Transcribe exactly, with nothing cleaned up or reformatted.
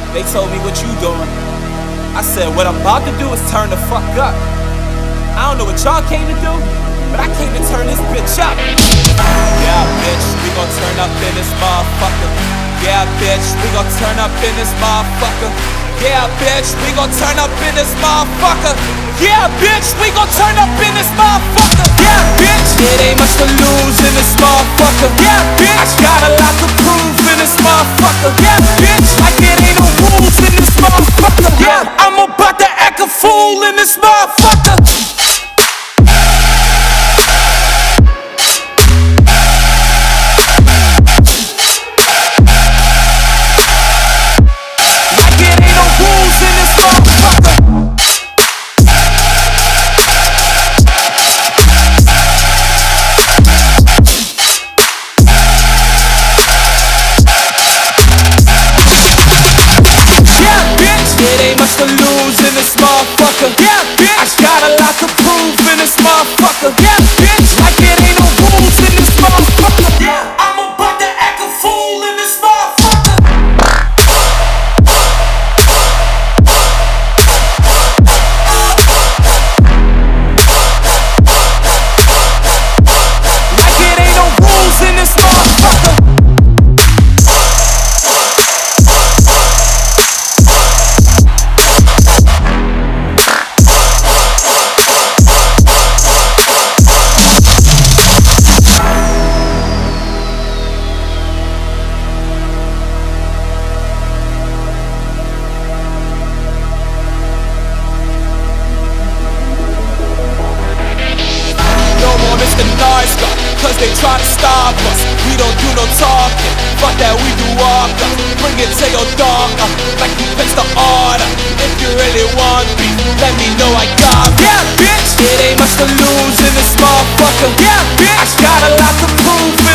They told me what you doing. I said, what I'm about to do is turn the fuck up. I don't know what y'all came to do, but I came to turn this bitch up. Yeah, bitch, we gon' turn up in this motherfucker. Yeah, bitch, we gon' turn up in this motherfucker. Yeah, bitch, we gon' turn up in this motherfucker. Yeah, bitch, we gon' turn up in this motherfucker. Yeah, bitch, it ain't much to lose in this motherfucker. Yeah, bitch, I got a lot to prove in this motherfucker. Yeah, bitch, like it ain't no rules in this motherfucker. Yeah, I'm about to act a fool in this motherfucker. Yeah, bitch, I got a lot to prove in this motherfucker. Yeah, bitch, like it ain't no rules in this motherfucker. Yeah, I'm about to act a fool in this motherfucker. Like it ain't no rules in this motherfucker. Cause they try to stop us. We don't do no talking. Fuck that, we do walk up. Bring it to your dog up. Like we place the order. If you really want me, let me know I got it. Yeah, bitch, it ain't much to lose in this motherfucker. Yeah, bitch, I got a lot to prove.